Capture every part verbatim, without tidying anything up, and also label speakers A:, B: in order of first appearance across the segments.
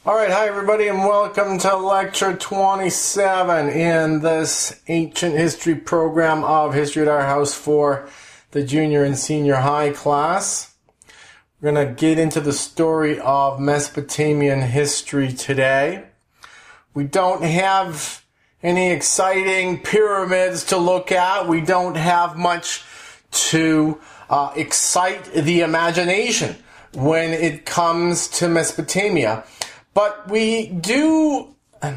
A: All right, hi everybody, and welcome to Lecture twenty-seven in this ancient history program of History at Our House for the junior and senior high class. We're going to get into the story of Mesopotamian history today. We don't have any exciting pyramids to look at. We don't have much to uh, excite the imagination when it comes to Mesopotamia. But we do, uh,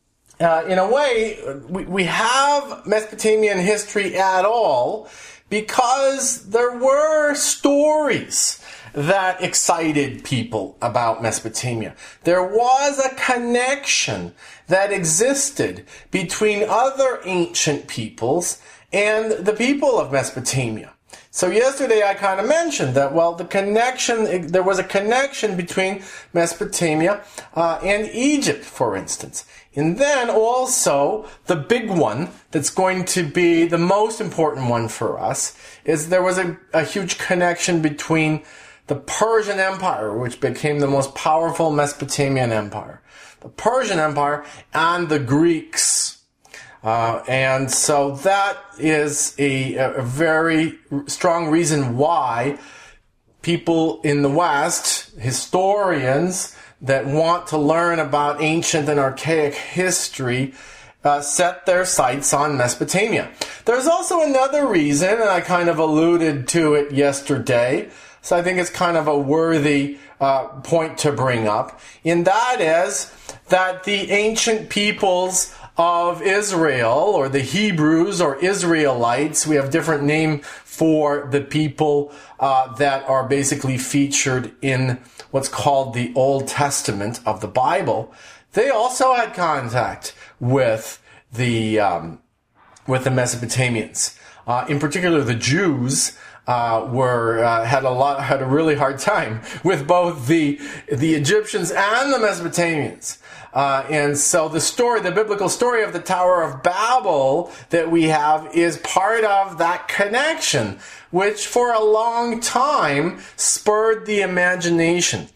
A: in a way, we, we have Mesopotamian history at all because there were stories that excited people about Mesopotamia. There was a connection that existed between other ancient peoples and the people of Mesopotamia. So yesterday I kind of mentioned that, well, the connection, there was a connection between Mesopotamia uh, and Egypt, for instance. And then also, the big one that's going to be the most important one for us is there was a, a huge connection between the Persian Empire, which became the most powerful Mesopotamian empire, the Persian Empire, and the Greeks. Uh, and so that is a, a very strong reason why people in the West, historians that want to learn about ancient and archaic history, uh, set their sights on Mesopotamia. There's also another reason, and I kind of alluded to it yesterday, so I think it's kind of a worthy uh, point to bring up, and that is that the ancient peoples of Israel, or the Hebrews, or Israelites, we have different name for the people uh, that are basically featured in what's called the Old Testament of the Bible. They also had contact with the um, with the Mesopotamians. Uh, in particular, the Jews uh, were uh, had a lot had a really hard time with both the the Egyptians and the Mesopotamians. Uh, and so the story, the biblical story of the Tower of Babel that we have is part of that connection, which for a long time spurred the imagination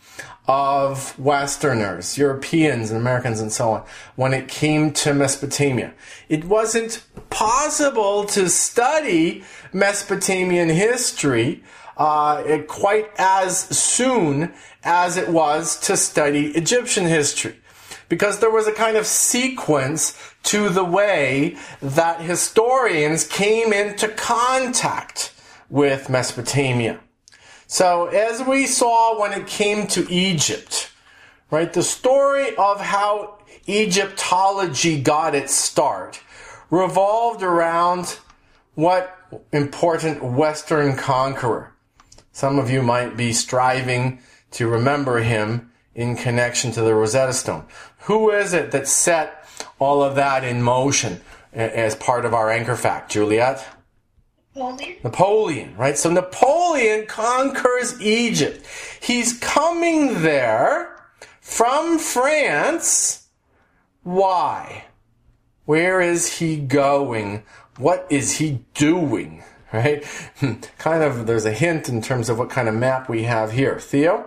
A: of Westerners, Europeans and Americans and so on, when it came to Mesopotamia. It wasn't possible to study Mesopotamian history uh, quite as soon as it was to study Egyptian history, because there was a kind of sequence to the way that historians came into contact with Mesopotamia. So as we saw when it came to Egypt, right, the story of how Egyptology got its start revolved around what important Western conqueror. Some of you might be striving to remember him in connection to the Rosetta Stone. Who is it that set all of that in motion as part of our anchor fact, Juliet?
B: Napoleon.
A: Napoleon, right? So Napoleon conquers Egypt. He's coming there from France. Why? Where is he going? What is he doing? Right? Kind of, there's a hint in terms of what kind of map we have here. Theo?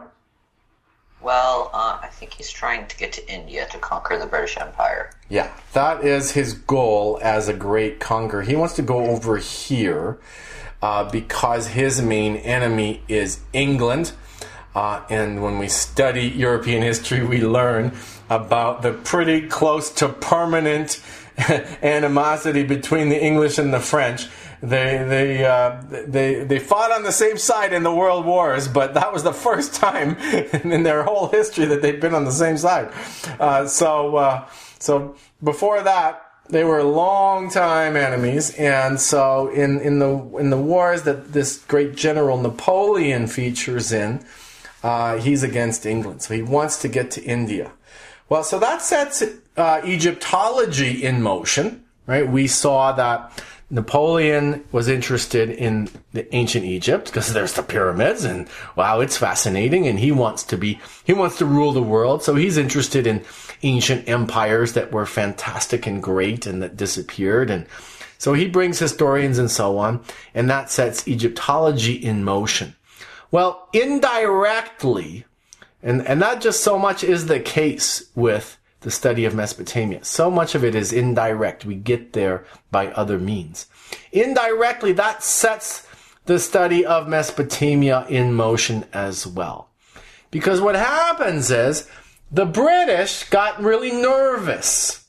C: Well, uh, I think he's trying to get to India to conquer the British Empire.
A: Yeah, that is his goal as a great conqueror. He wants to go over here uh, because his main enemy is England. Uh, and when we study European history, we learn about the pretty close to permanent animosity between the English and the French. They they uh, they they fought on the same side in the World Wars, but that was the first time in their whole history that they'd been on the same side. Uh, so uh, so before that, they were long-time enemies, and so in in the in the wars that this great general Napoleon features in, uh, he's against England. So he wants to get to India. Well, so that sets uh, Egyptology in motion, right? We saw that Napoleon was interested in the ancient Egypt because there's the pyramids, and wow, it's fascinating, and he wants to be, he wants to rule the world, so he's interested in ancient empires that were fantastic and great and that disappeared, and so he brings historians and so on, and that sets Egyptology in motion. Well, indirectly, And, and that just so much is the case with the study of Mesopotamia. So much of it is indirect. We get there by other means. Indirectly, that sets the study of Mesopotamia in motion as well. Because what happens is the British got really nervous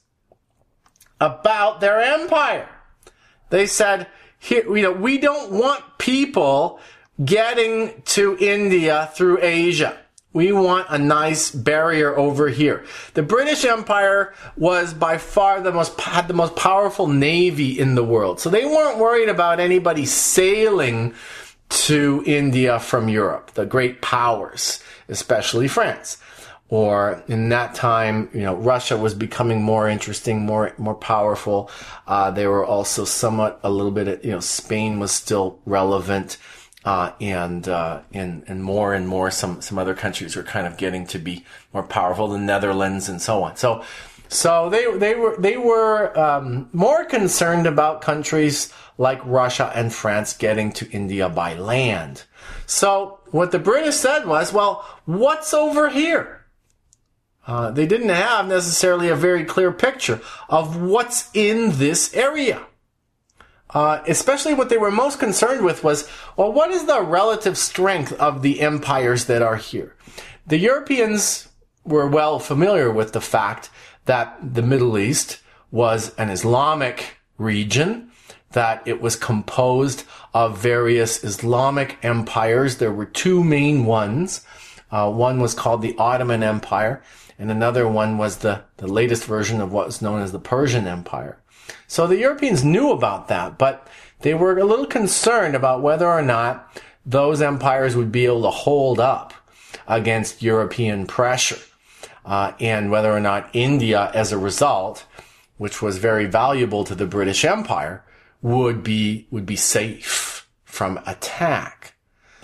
A: about their empire. They said, here, you know, we don't want people getting to India through Asia. We want a nice barrier over here. The British Empire was by far the most, had the most powerful navy in the world. So they weren't worried about anybody sailing to India from Europe, the great powers, especially France. Or in that time, you know, Russia was becoming more interesting, more, more powerful. Uh, they were also somewhat a little bit, you know, Spain was still relevant. Uh, and, uh, and, and more and more, some, some other countries were kind of getting to be more powerful, the Netherlands and so on. So, so they, they were, they were, um, more concerned about countries like Russia and France getting to India by land. So what the British said was, well, what's over here? Uh, they didn't have necessarily a very clear picture of what's in this area. Uh, especially what they were most concerned with was, well, what is the relative strength of the empires that are here? The Europeans were well familiar with the fact that the Middle East was an Islamic region, that it was composed of various Islamic empires. There were two main ones. Uh, one was called the Ottoman Empire, and another one was the, the latest version of what was known as the Persian Empire. So the Europeans knew about that, but they were a little concerned about whether or not those empires would be able to hold up against European pressure, uh, and whether or not India, as a result, which was very valuable to the British Empire, would be would be safe from attack.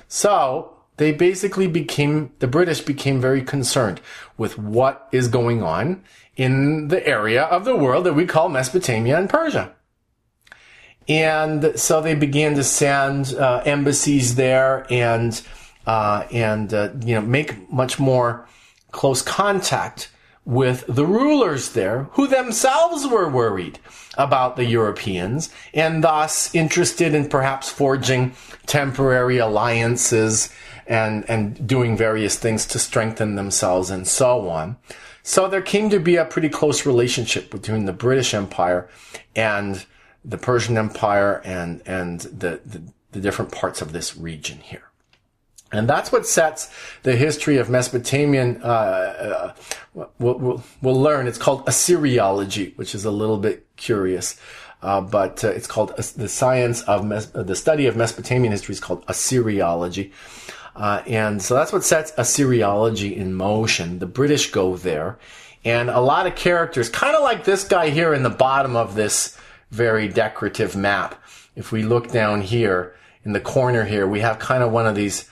A: So they basically became, the British became very concerned with what is going on in the area of the world that we call Mesopotamia and Persia. And so they began to send uh, embassies there and uh, and uh, you know make much more close contact with the rulers there, who themselves were worried about the Europeans and thus interested in perhaps forging temporary alliances and and doing various things to strengthen themselves and so on. So there came to be a pretty close relationship between the British Empire and the Persian Empire and, and the, the, the different parts of this region here. And that's what sets the history of Mesopotamian, uh, uh we'll, we'll, we'll learn. It's called Assyriology, which is a little bit curious. Uh, but uh, it's called, uh, the science of, Mes- uh, the study of Mesopotamian history is called Assyriology. Uh, and so that's what sets Assyriology in motion. The British go there, and a lot of characters, kind of like this guy here in the bottom of this very decorative map. If we look down here in the corner here, we have kind of one of these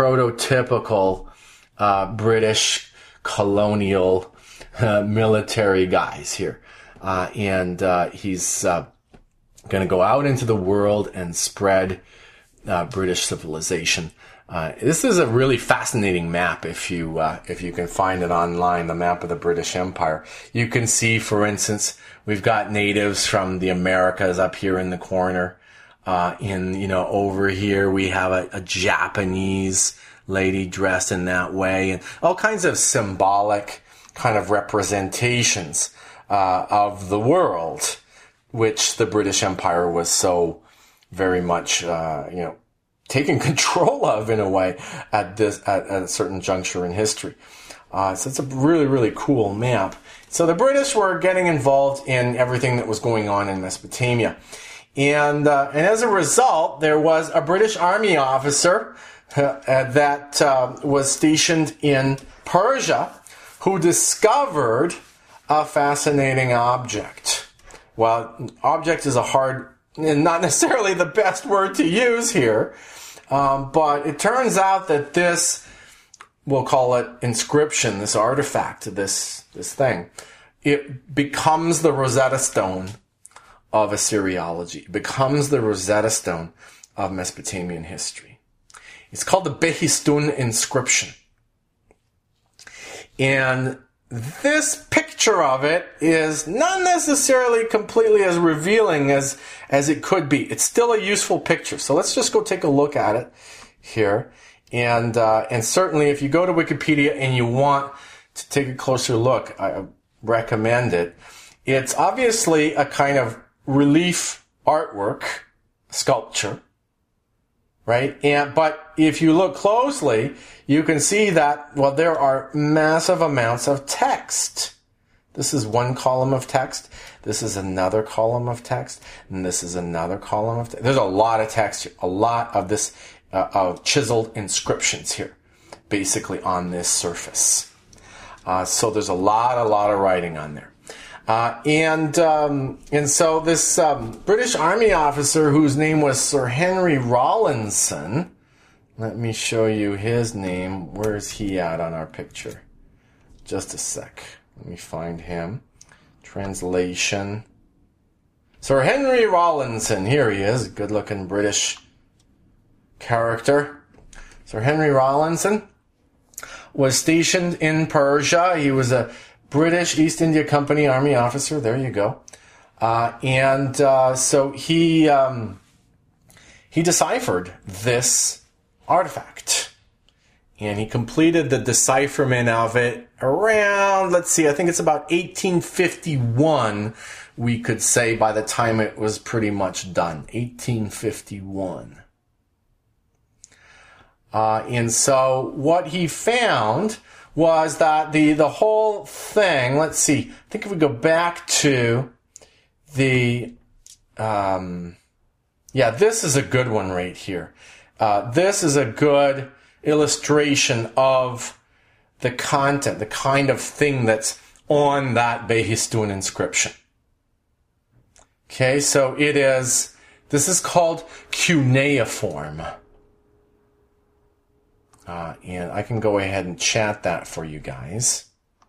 A: prototypical uh, British colonial uh, military guys here. Uh, and uh, he's uh, going to go out into the world and spread uh, British civilization. Uh, this is a really fascinating map if you uh, if you can find it online, the map of the British Empire. You can see, for instance, we've got natives from the Americas up here in the corner. Uh, in, you know, over here we have a, a Japanese lady dressed in that way, and all kinds of symbolic kind of representations uh, of the world, which the British Empire was so very much, uh, you know, taken control of in a way at this at, at a certain juncture in history. Uh, so it's a really, really cool map. So the British were getting involved in everything that was going on in Mesopotamia. And uh, and as a result, there was a British Army officer uh, that uh, was stationed in Persia who discovered a fascinating object. Well, object is a hard, and not necessarily the best word to use here, um, but it turns out that this, we'll call it inscription, this artifact, this this thing, it becomes the Rosetta Stone of Assyriology. It becomes the Rosetta Stone of Mesopotamian history. It's called the Behistun inscription. And this picture of it is not necessarily completely as revealing as, as it could be. It's still a useful picture. So let's just go take a look at it here. And, uh, and certainly if you go to Wikipedia and you want to take a closer look, I recommend it. It's obviously a kind of relief artwork, sculpture, right? And, but if you look closely, you can see that, well, there are massive amounts of text. This is one column of text. This is another column of text. And this is another column of text. There's a lot of text here, a lot of this, uh, of chiseled inscriptions here, basically on this surface. Uh, so there's a lot, a lot of writing on there. Uh, and, um, and so this, um, British Army officer whose name was Sir Henry Rawlinson, let me show you his name. Where's he at on our picture? Just a sec. Let me find him. Translation. Sir Henry Rawlinson. Here he is. Good looking British character. Sir Henry Rawlinson was stationed in Persia. He was a British East India Company Army officer. There you go. Uh, and uh, so he um, he deciphered this artifact. And he completed the decipherment of it around, let's see, I think it's about eighteen fifty-one, we could say, by the time it was pretty much done. eighteen fifty-one. Uh, and so what he found was that the, the whole thing, let's see, I think if we go back to the, um, yeah, this is a good one right here. Uh, this is a good illustration of the content, the kind of thing that's on that Behistun inscription. Okay, so it is, this is called cuneiform. Uh, and I can go ahead and chat that for you guys.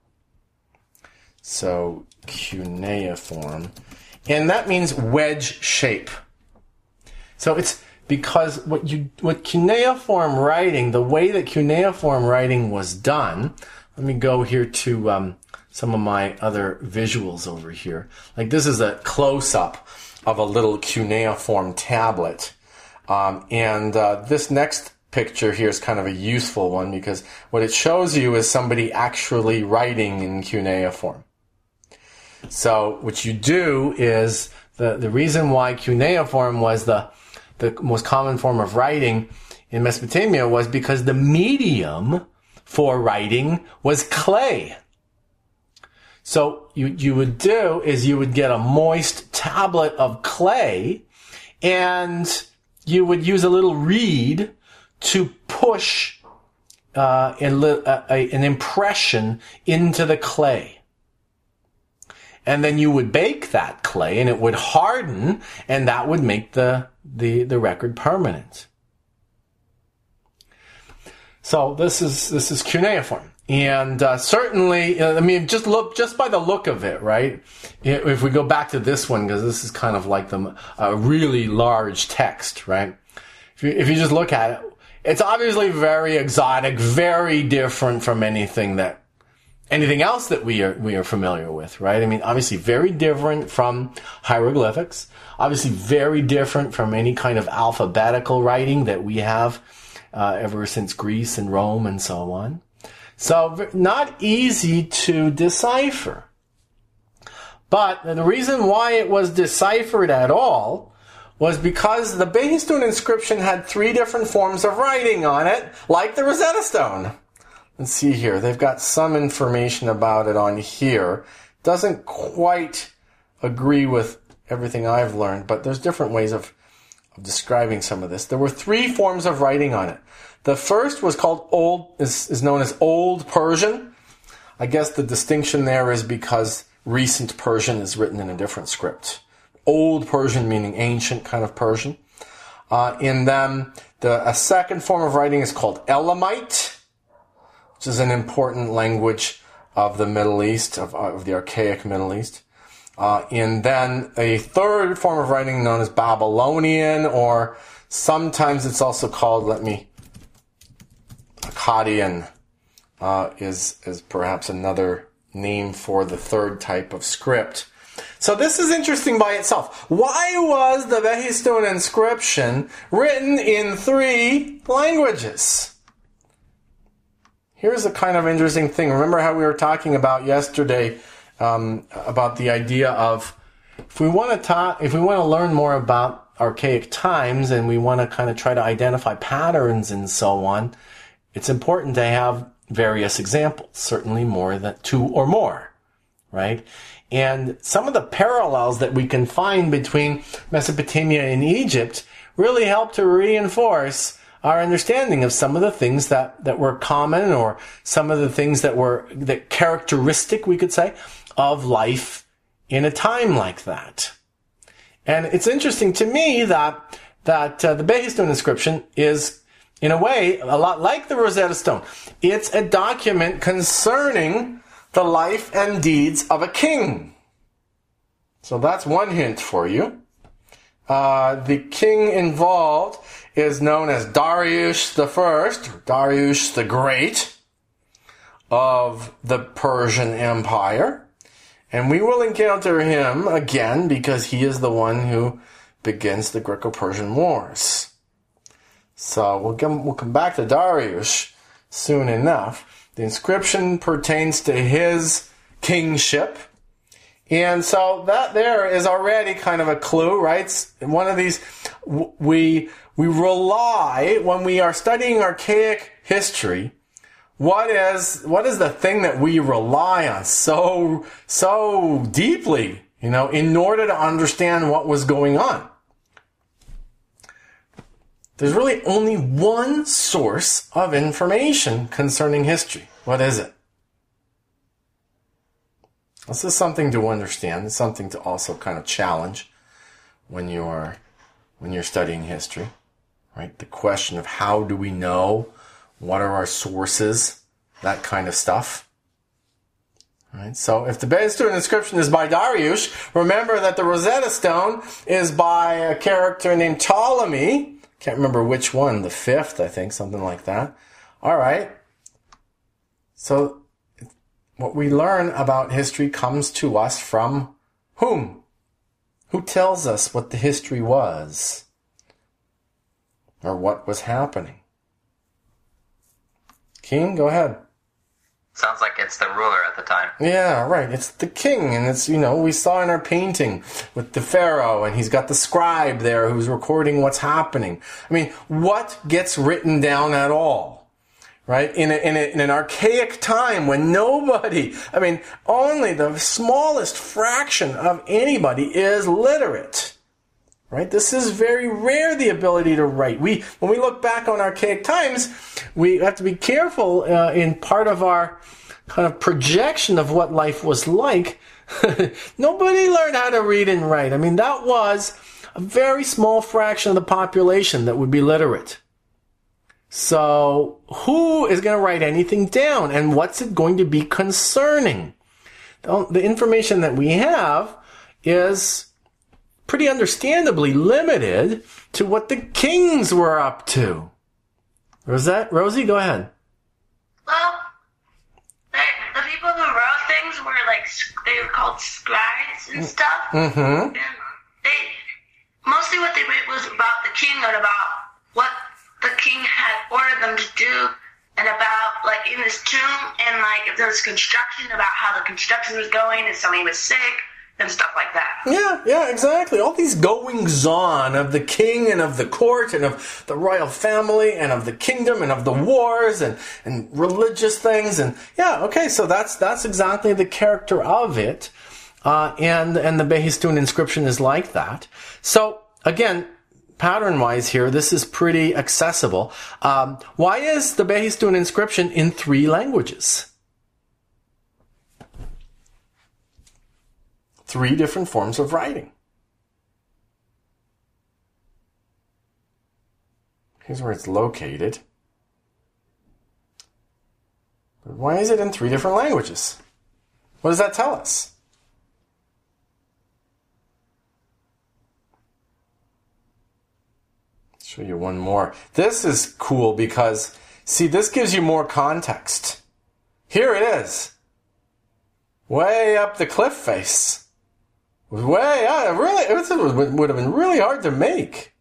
A: So, cuneiform. And that means wedge shape. So it's because what you, what cuneiform writing, the way that cuneiform writing was done, let me go here to um, some of my other visuals over here. Like this is a close-up of a little cuneiform tablet. Um, and uh, this next picture here is kind of a useful one because what it shows you is somebody actually writing in cuneiform. So what you do is, the, the reason why cuneiform was the, the most common form of writing in Mesopotamia was because the medium for writing was clay. So you, you would do is you would get a moist tablet of clay and you would use a little reed to push uh, a, a, a, an impression into the clay. And then you would bake that clay and it would harden and that would make the, the, the record permanent. So this is, this is cuneiform. And uh, certainly, uh, I mean, just look, just by the look of it, right? If we go back to this one, because this is kind of like the uh, really large text, right? If you, if you just look at it, it's obviously very exotic, very different from anything that, anything else that we are, we are familiar with, right? I mean, obviously very different from hieroglyphics, obviously very different from any kind of alphabetical writing that we have, uh, ever since Greece and Rome and so on. So not easy to decipher. But the reason why it was deciphered at all was because the Behistun inscription had three different forms of writing on it, like the Rosetta Stone. Let's see here. They've got some information about it on here. Doesn't quite agree with everything I've learned, but there's different ways of, of describing some of this. There were three forms of writing on it. The first was called Old, is, is known as Old Persian. I guess the distinction there is because recent Persian is written in a different script. Old Persian meaning ancient kind of Persian. Uh, in them, the, a second form of writing is called Elamite, which is an important language of the Middle East, of, of the archaic Middle East. Uh, and then a third form of writing known as Babylonian, or sometimes it's also called, let me, Akkadian. uh, is, is perhaps another name for the third type of script. So this is interesting by itself. Why was the Behistun inscription written in three languages? Here's a kind of interesting thing. Remember how we were talking about yesterday um, about the idea of if we want to talk, if we want to learn more about archaic times and we want to kind of try to identify patterns and so on, it's important to have various examples, certainly more than two or more, right? And some of the parallels that we can find between Mesopotamia and Egypt really help to reinforce our understanding of some of the things that, that were common, or some of the things that were that characteristic, we could say, of life in a time like that. And it's interesting to me that that uh, the Behistun inscription is, in a way, a lot like the Rosetta Stone. It's a document concerning the life and deeds of a king. So that's one hint for you. Uh, the king involved is known as Darius the First, Darius the Great of the Persian Empire. And we will encounter him again because he is the one who begins the Greco-Persian Wars. So we'll come, we'll come back to Darius soon enough. The inscription pertains to his kingship. And so that there is already kind of a clue, right? One of these, we, we rely, when we are studying archaic history, what is, what is the thing that we rely on so, so deeply, you know, in order to understand what was going on? There's really only one source of information concerning history. What is it? This is something to understand. It's something to also kind of challenge when you're when you're studying history, right? The question of how do we know? What are our sources? That kind of stuff. Right? So if the Behistun inscription is by Darius, remember that the Rosetta Stone is by a character named Ptolemy. Can't remember which one, the fifth, I think, something like that. All right. So what we learn about history comes to us from whom? Who tells us what the history was? Or what was happening? King, go ahead.
C: Sounds like it's the ruler at the time.
A: Yeah, right. It's the king, and it's, you know, we saw in our painting with the pharaoh, and he's got the scribe there who's recording what's happening. I mean, what gets written down at all? Right? In, a, in, a, in an archaic time when nobody, I mean, only the smallest fraction of anybody is literate. Right? This is very rare, the ability to write. We, when we look back on archaic times, we have to be careful uh, in part of our kind of projection of what life was like. Nobody learned how to read and write. I mean, that was a very small fraction of the population that would be literate. So who is going to write anything down, and what's it going to be concerning? The information that we have is pretty understandably limited to what the kings were up to. Rosette, Rosie, go ahead.
B: Well, the, the people who wrote things were like, they were called scribes and stuff.
A: Mm-hmm.
B: And they, mostly what they wrote was about the king and about what the king had ordered them to do, and about, like, in his tomb, and, like, if there was construction, about how the construction was going, if somebody was sick, and stuff like that.
A: Yeah, yeah, exactly. All these goings-on of the king and of the court and of the royal family and of the kingdom and of the wars and, and religious things. And yeah, okay, so that's that's exactly the character of it. Uh, and, and the Behistun inscription is like that. So, again, pattern-wise here, this is pretty accessible. Um, why is the Behistun inscription in three languages? Three different forms of writing. Here's where it's located. But why is it in three different languages? What does that tell us? I'll show you one more. This is cool because, see, this gives you more context. Here it is. Way up the cliff face. Way up. Really, it would have been really hard to make.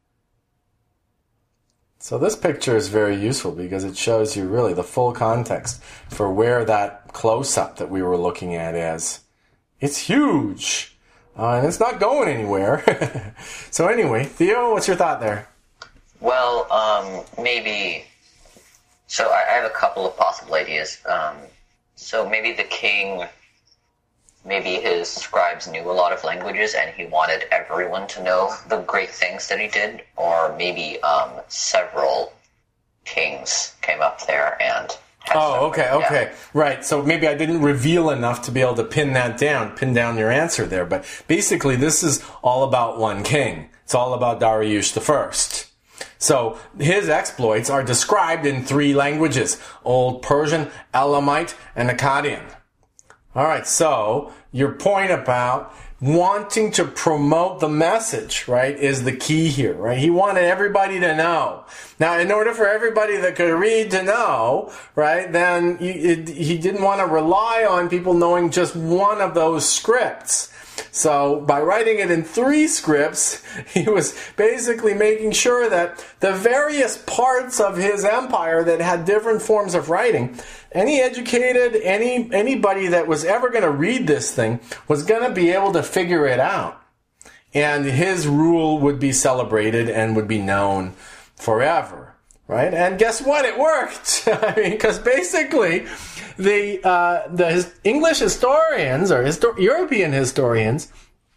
A: So this picture is very useful because it shows you really the full context for where that close-up that we were looking at is. It's huge. Uh, and it's not going anywhere. So anyway, Theo, what's your thought there?
C: Well, um, maybe... So I, I have a couple of possible ideas. Um, so maybe the king... Maybe his scribes knew a lot of languages and he wanted everyone to know the great things that he did. Or maybe um, several kings came up there and...
A: Oh, okay, okay. Right, so maybe I didn't reveal enough to be able to pin that down, pin down your answer there. But basically, this is all about one king. It's all about Dariush the First. So his exploits are described in three languages: Old Persian, Elamite, and Akkadian. All right, so your point about wanting to promote the message, right, is the key here, right? He wanted everybody to know. Now, in order for everybody that could read to know, right, then he, it, he didn't want to rely on people knowing just one of those scripts. So by writing it in three scripts, he was basically making sure that the various parts of his empire that had different forms of writing, any educated, any anybody that was ever going to read this thing was going to be able to figure it out. And his rule would be celebrated and would be known forever, right? And guess what? It worked. I mean, because basically the uh, the his English historians or histor- European historians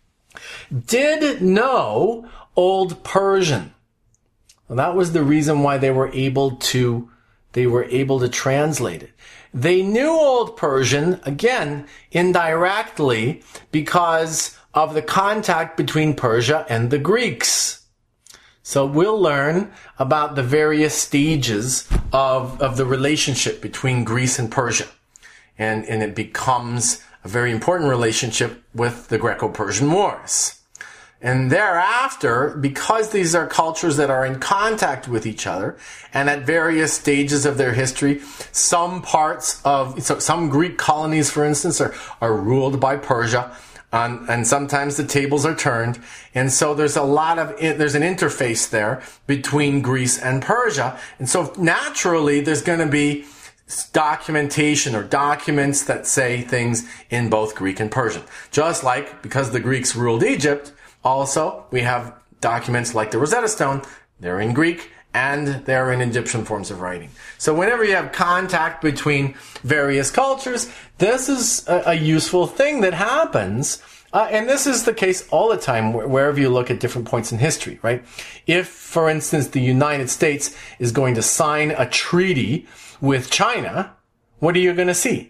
A: did know Old Persian. Well, that was the reason why they were able to they were able to translate it. They knew Old Persian, again, indirectly, because of the contact between Persia and the Greeks. So we'll learn about the various stages of, of the relationship between Greece and Persia. And, and it becomes a very important relationship with the Greco-Persian Wars. And thereafter, because these are cultures that are in contact with each other, and at various stages of their history, some parts of, so some Greek colonies, for instance, are, are ruled by Persia, um, and sometimes the tables are turned. And so there's a lot of, there's an interface there between Greece and Persia. And so naturally, there's going to be documentation or documents that say things in both Greek and Persian. Just like, because the Greeks ruled Egypt, also, we have documents like the Rosetta Stone. They're in Greek and they're in Egyptian forms of writing. So whenever you have contact between various cultures, this is a, a useful thing that happens. Uh, and this is the case all the time, wherever you look at different points in history, right? If, for instance, the United States is going to sign a treaty with China, what are you going to see?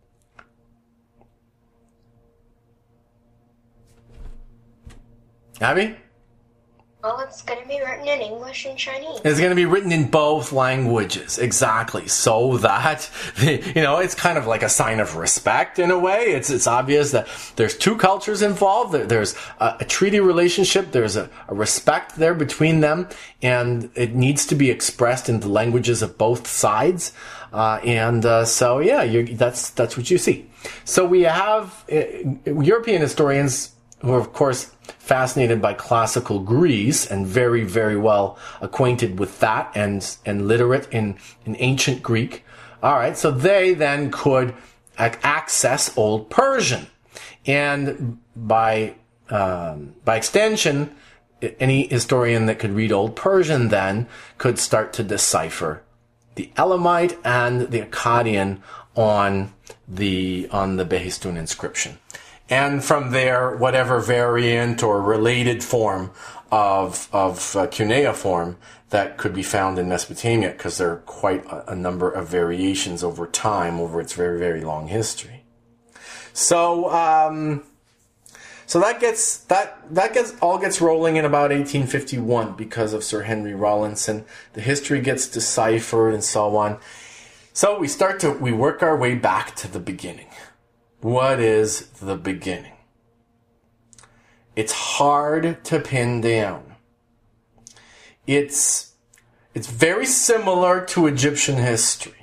A: Abby?
D: Well, it's going to be written in English and Chinese.
A: It's going to be written in both languages, exactly. So that, you know, it's kind of like a sign of respect in a way. It's it's obvious that there's two cultures involved. There's a, a treaty relationship. There's a, a respect there between them. And it needs to be expressed in the languages of both sides. Uh, and uh, so, yeah, you're, that's that's what you see. So we have uh, European historians who are, of course, fascinated by classical Greece and very, very well acquainted with that and, and literate in, in ancient Greek. All right, so they then could ac- access Old Persian. And by, um, by extension, any historian that could read Old Persian then could start to decipher the Elamite and the Akkadian on the, on the Behistun inscription. And from there, whatever variant or related form of of uh, cuneiform that could be found in Mesopotamia, because there are quite a, a number of variations over time, over its very, very long history. So, um, so that gets that that gets all gets rolling in about eighteen fifty-one because of Sir Henry Rawlinson. The history gets deciphered and so on. So we start to we work our way back to the beginning. What is the beginning? It's hard to pin down. It's, it's very similar to Egyptian history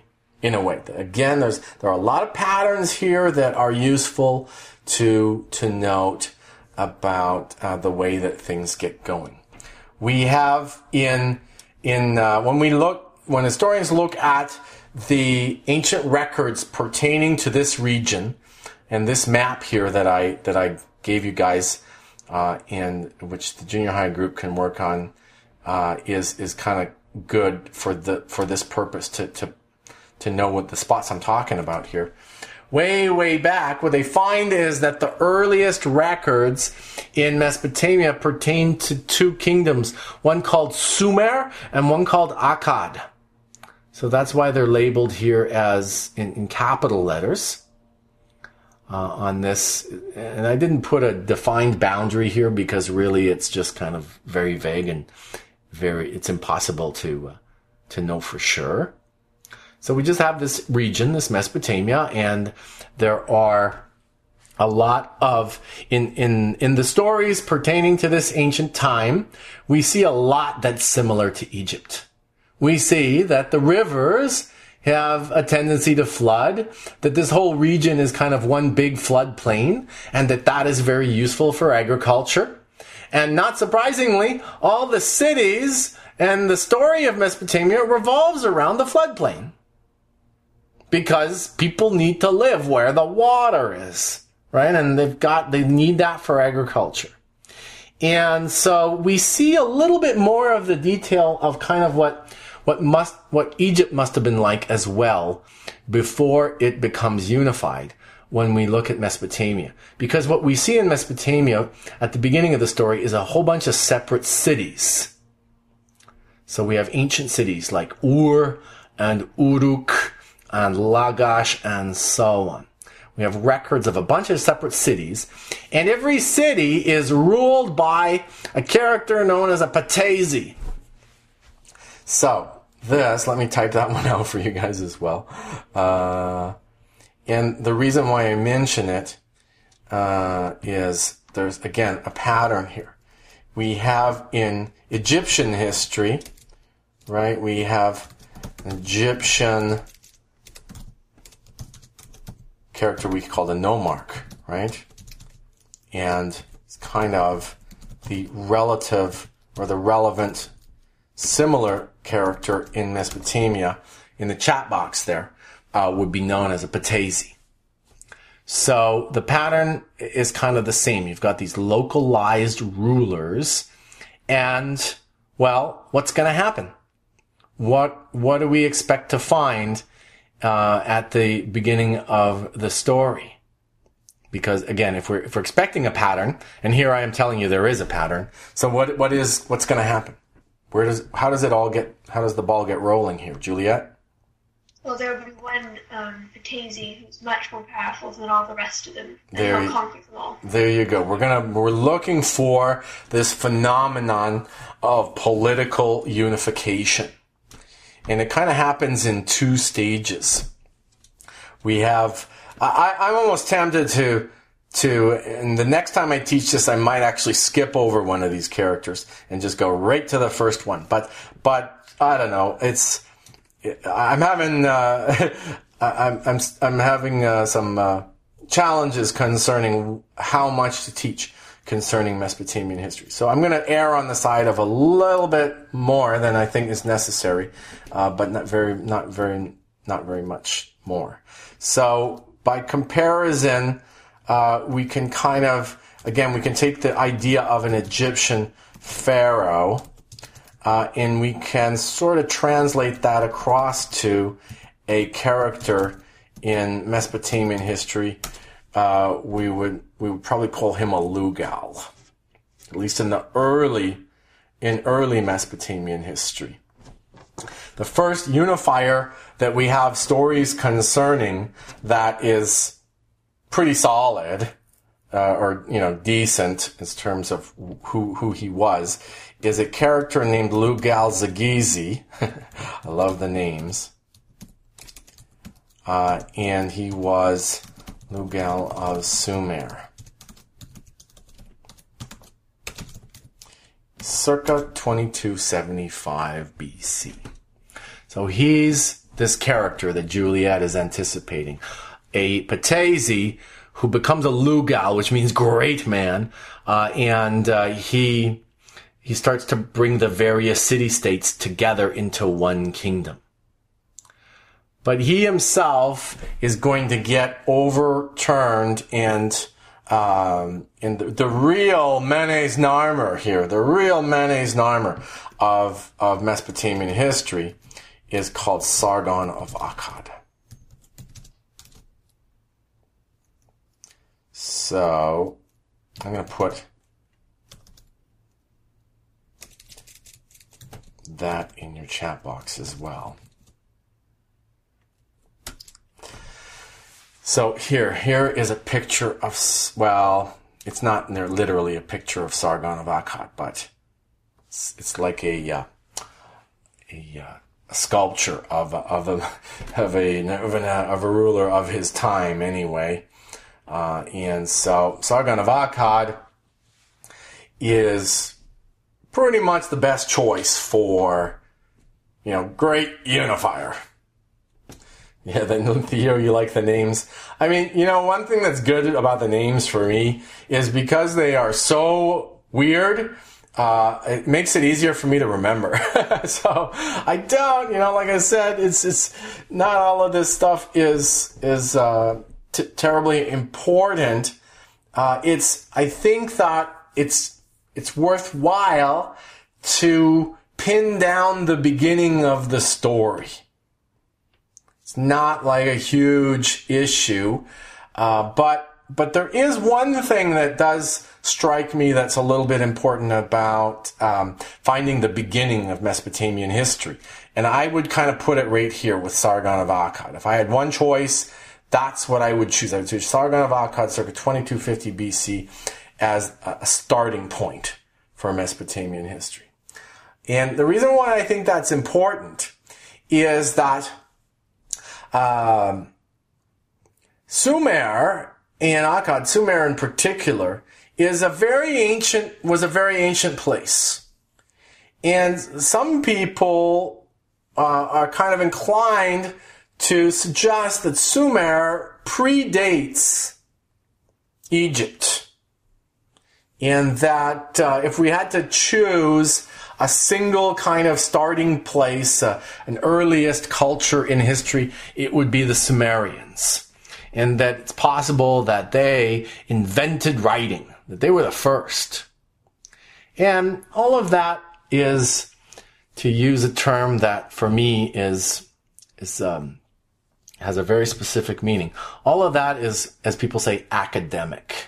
A: in a way. Again, there's there are a lot of patterns here that are useful to to note about uh, the way that things get going. We have in in uh, when we look when historians look at the ancient records pertaining to this region, and this map here that I that I gave you guys, uh, and which the junior high group can work on, uh, is is kind of good for the for this purpose to to to know what the spots I'm talking about here. Way, way back, what they find is that the earliest records in Mesopotamia pertain to two kingdoms, one called Sumer and one called Akkad. So that's why they're labeled here as in, in capital letters uh, on this. And I didn't put a defined boundary here because really it's just kind of very vague and very, it's impossible to uh, to know for sure. So we just have this region, this Mesopotamia, and there are a lot of, in, in, in the stories pertaining to this ancient time, we see a lot that's similar to Egypt. We see that the rivers have a tendency to flood, that this whole region is kind of one big flood plain, and that that is very useful for agriculture. And not surprisingly, all the cities and the story of Mesopotamia revolves around the floodplain. Because people need to live where the water is, right? And they've got, they need that for agriculture. And so we see a little bit more of the detail of kind of what, what must, what Egypt must have been like as well before it becomes unified when we look at Mesopotamia. Because what we see in Mesopotamia at the beginning of the story is a whole bunch of separate cities. So we have ancient cities like Ur and Uruk and Lagash, and so on. We have records of a bunch of separate cities, and every city is ruled by a character known as a Patesi. So, this, let me type that one out for you guys as well. Uh, and the reason why I mention it uh, is there's, again, a pattern here. We have in Egyptian history, right, we have Egyptian character we call the nomarch, right? And it's kind of the relative or the relevant similar character in Mesopotamia in the chat box there uh, would be known as a Patesi. So the pattern is kind of the same. You've got these localized rulers and, well, what's going to happen? What, what do we expect to find Uh, at the beginning of the story? Because again, if we're if we're expecting a pattern, and here I am telling you there is a pattern. So what what is what's going to happen? Where does how does it all get? How does the ball get rolling here, Juliet?
D: Well, there will be one um, Patesi who's much more powerful than all the rest of them, and
A: There
D: he'll
A: you-
D: conquer them all.
A: There you go. We're gonna we're looking for this phenomenon of political unification. And it kind of happens in two stages. We have, I, I'm almost tempted to, to, and the next time I teach this, I might actually skip over one of these characters and just go right to the first one. But, but, I don't know, it's, I'm having, uh, I'm, I'm, I'm having, uh, some, uh, challenges concerning how much to teach concerning Mesopotamian history. So I'm going to err on the side of a little bit more than I think is necessary, uh, but not very, not very, not very much more. So by comparison, uh, we can kind of, again, we can take the idea of an Egyptian pharaoh, uh, and we can sort of translate that across to a character in Mesopotamian history. Uh, we would we would probably call him a Lugal, at least in the early in early Mesopotamian history. The first unifier that we have stories concerning that is pretty solid, uh, or you know decent in terms of who who he was, is a character named Lugal Zagizi. I love the names, uh, and he was Lugal of Sumer, circa twenty-two seventy-five B C. So he's this character that Juliet is anticipating. A Patesi who becomes a Lugal, which means great man, uh, and uh, he he starts to bring the various city-states together into one kingdom. But he himself is going to get overturned, and um, and the, the real Menes Narmer here, the real Menes Narmer of of Mesopotamian history, is called Sargon of Akkad. So I'm going to put that in your chat box as well. So here, here is a picture of, well, it's not literally a picture of Sargon of Akkad, but it's, it's like a uh, a, uh, a sculpture of a, of a of a of a of a ruler of his time, anyway. Uh, and so Sargon of Akkad is pretty much the best choice for, you know, great unifier. Yeah, then Theo, you like the names. I mean, you know, one thing that's good about the names for me is because they are so weird, uh, it makes it easier for me to remember. So I don't, you know, like I said, it's, it's not all of this stuff is, is, uh, t- terribly important. Uh, it's, I think that it's, it's worthwhile to pin down the beginning of the story. It's not like a huge issue, uh, but but there is one thing that does strike me that's a little bit important about um, finding the beginning of Mesopotamian history, and I would kind of put it right here with Sargon of Akkad. If I had one choice, that's what I would choose. I would choose Sargon of Akkad, circa twenty-two fifty B C, as a starting point for Mesopotamian history. And the reason why I think that's important is that Um, Sumer and Akkad, Sumer in particular, is a very ancient, was a very ancient place. And some people uh, are kind of inclined to suggest that Sumer predates Egypt. And that uh, if we had to choose a single kind of starting place, uh, an earliest culture in history, it would be the Sumerians. And that it's possible that they invented writing, that they were the first. And all of that is, to use a term that for me is, is, um, has a very specific meaning. All of that is, as people say, academic.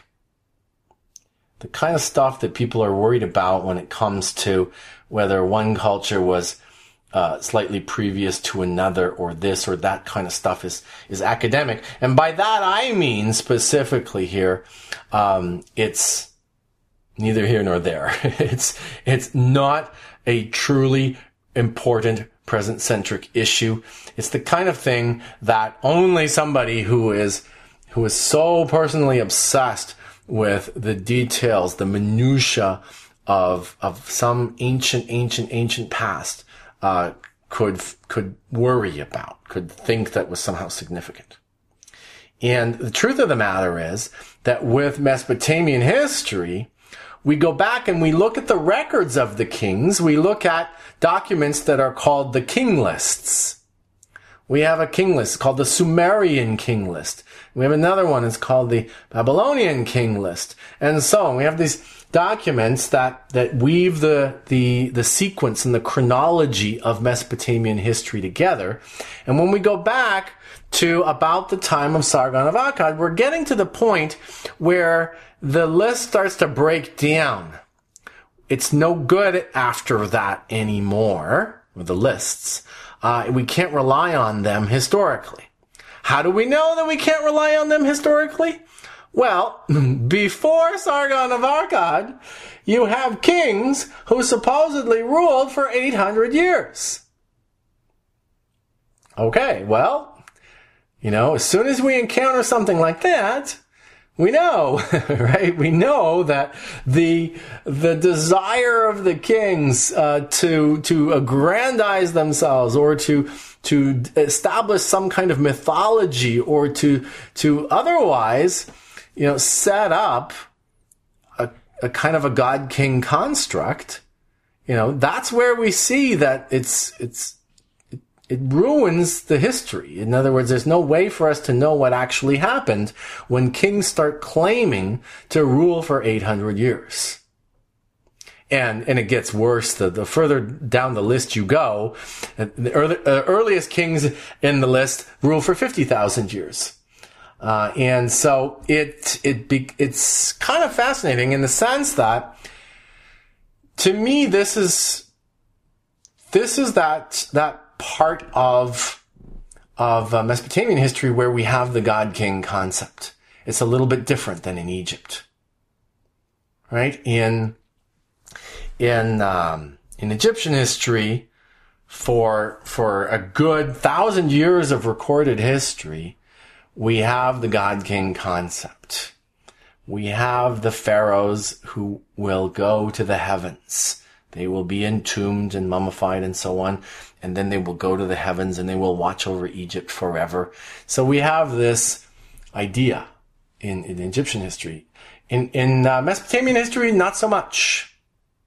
A: The kind of stuff that people are worried about when it comes to whether one culture was uh, slightly previous to another, or this or that kind of stuff is is academic. And by that I mean specifically here, um, it's neither here nor there. it's it's not a truly important present-centric issue. It's the kind of thing that only somebody who is who is so personally obsessed with the details, the minutiae of of some ancient, ancient, ancient past uh, could could worry about, could think that was somehow significant. And the truth of the matter is that with Mesopotamian history, we go back and we look at the records of the kings. We look at documents that are called the king lists. We have a king list called the Sumerian king list. We have another one, it's called the Babylonian king list, and so on. We have these documents that, that weave the, the, the sequence and the chronology of Mesopotamian history together. And when we go back to about the time of Sargon of Akkad, we're getting to the point where the list starts to break down. It's no good after that anymore, with the lists. Uh, we can't rely on them historically. How do we know that we can't rely on them historically? Well, before Sargon of Akkad, you have kings who supposedly ruled for eight hundred years. Okay, well, you know, as soon as we encounter something like that, We know, right? We know that the the desire of the kings uh, to to aggrandize themselves, or to to establish some kind of mythology, or to to otherwise, you know, set up a, a kind of a god-king construct, you know, that's where we see that it's it's. It ruins the history. In other words, there's no way for us to know what actually happened when kings start claiming to rule for eight hundred years. And, and it gets worse. The, the further down the list you go, the early, uh, earliest kings in the list rule for fifty thousand years. Uh, and so it, it, be, it's kind of fascinating in the sense that, to me, this is, this is that, that, part of of uh, Mesopotamian history where we have the god-king concept. It's a little bit different than in Egypt, right? In in um, in Egyptian history, for for a good thousand years of recorded history, we have the god-king concept. We have the pharaohs who will go to the heavens. They will be entombed and mummified and so on. And then they will go to the heavens and they will watch over Egypt forever. So we have this idea in, in Egyptian history. In, in uh, Mesopotamian history, not so much.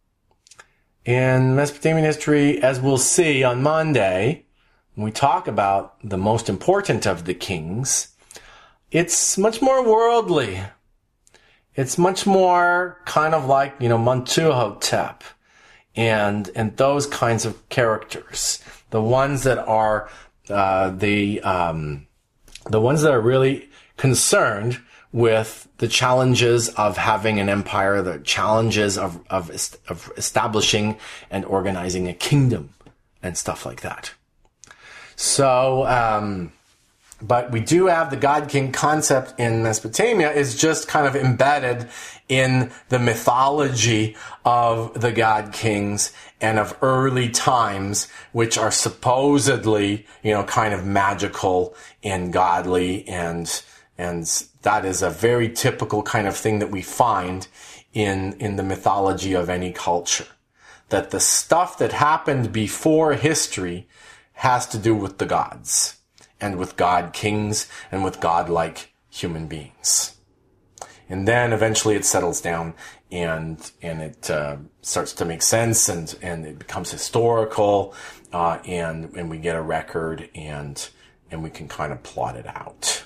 A: In Mesopotamian history, as we'll see on Monday, when we talk about the most important of the kings, it's much more worldly. It's much more kind of like, you know, Mentuhotep. And, and those kinds of characters, the ones that are, uh, the, um, the ones that are really concerned with the challenges of having an empire, the challenges of, of, of establishing and organizing a kingdom and stuff like that. So, um, but we do have the god-king concept in Mesopotamia is just kind of embedded in the mythology of the god kings and of early times, which are supposedly, you know, kind of magical and godly, and and that is a very typical kind of thing that we find in in the mythology of any culture. That the stuff that happened before history has to do with the gods, and with god kings, and with godlike human beings. And then eventually it settles down and and it uh, starts to make sense, and, and it becomes historical, uh, and and we get a record, and and we can kind of plot it out.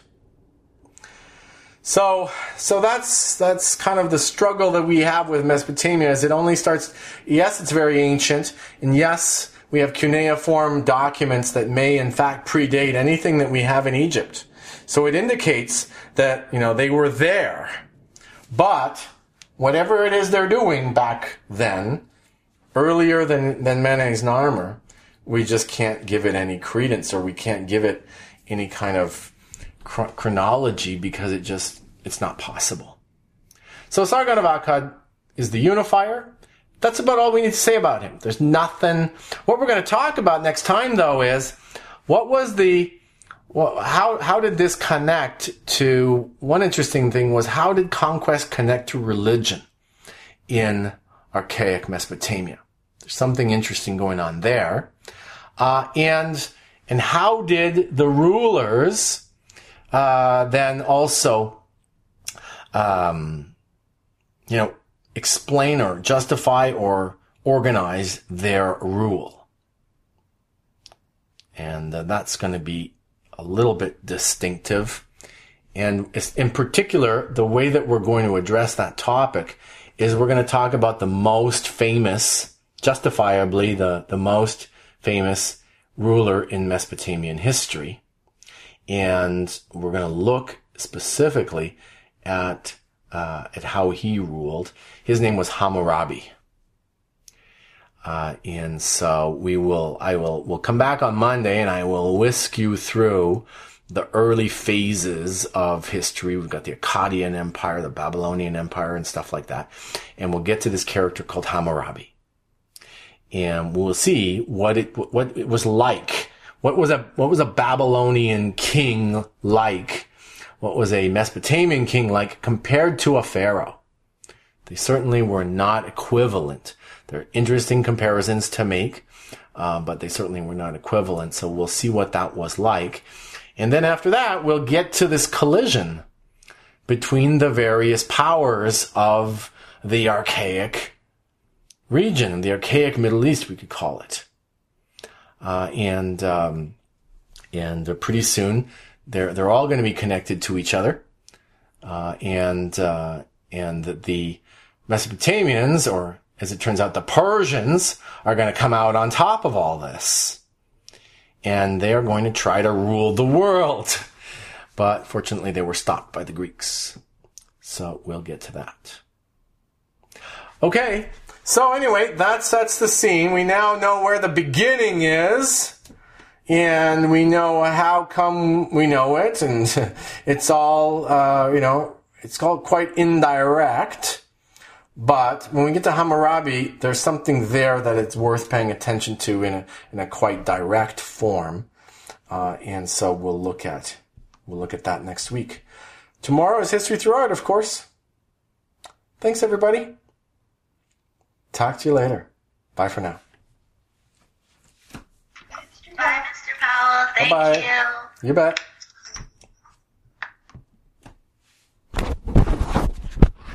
A: So so that's that's kind of the struggle that we have with Mesopotamia, as it only starts. Yes, it's very ancient, and yes, we have cuneiform documents that may in fact predate anything that we have in Egypt. So it indicates that, you know, they were there. But whatever it is they're doing back then, earlier than, than Menes Narmer, we just can't give it any credence, or we can't give it any kind of chron- chronology because it just, it's not possible. So Sargon of Akkad is the unifier. That's about all we need to say about him. There's nothing. What we're going to talk about next time, though, is what was the Well, how how did this connect to, one interesting thing was, how did conquest connect to religion in archaic Mesopotamia? There's something interesting going on there. Uh, and and how did the rulers uh, then also, um, you know, explain or justify or organize their rule? And uh, that's going to be a little bit distinctive. And in particular, the way that we're going to address that topic is we're going to talk about the most famous, justifiably the, the most famous ruler in Mesopotamian history. And we're going to look specifically at, uh, at how he ruled. His name was Hammurabi. Uh, and so we will, I will, we'll come back on Monday and I will whisk you through the early phases of history. We've got the Akkadian Empire, the Babylonian Empire, and stuff like that. And we'll get to this character called Hammurabi. And we'll see what it, what it was like. What was a, what was a Babylonian king like what was a Mesopotamian king like compared to a pharaoh? They certainly were not equivalent. They're interesting comparisons to make, uh, but they certainly were not equivalent. So we'll see what that was like. And then after that, we'll get to this collision between the various powers of the archaic region, the archaic Middle East, we could call it. Uh, and, um, and uh, pretty soon they're, they're all going to be connected to each other. Uh, and, uh, and the Mesopotamians, or as it turns out, the Persians, are going to come out on top of all this. And they are going to try to rule the world. But fortunately, they were stopped by the Greeks. So we'll get to that. Okay. So anyway, that sets the scene. We now know where the beginning is. And we know how come we know it. And it's all, uh, you know, it's all quite indirect. But when we get to Hammurabi, there's something there that it's worth paying attention to in a in a quite direct form, uh, and so we'll look at we'll look at that next week. Tomorrow is History Through Art, of course. Thanks, everybody. Talk to you later. Bye for now.
B: Bye, Mister Powell. Thank
A: Bye-bye.
B: you.
A: You bet.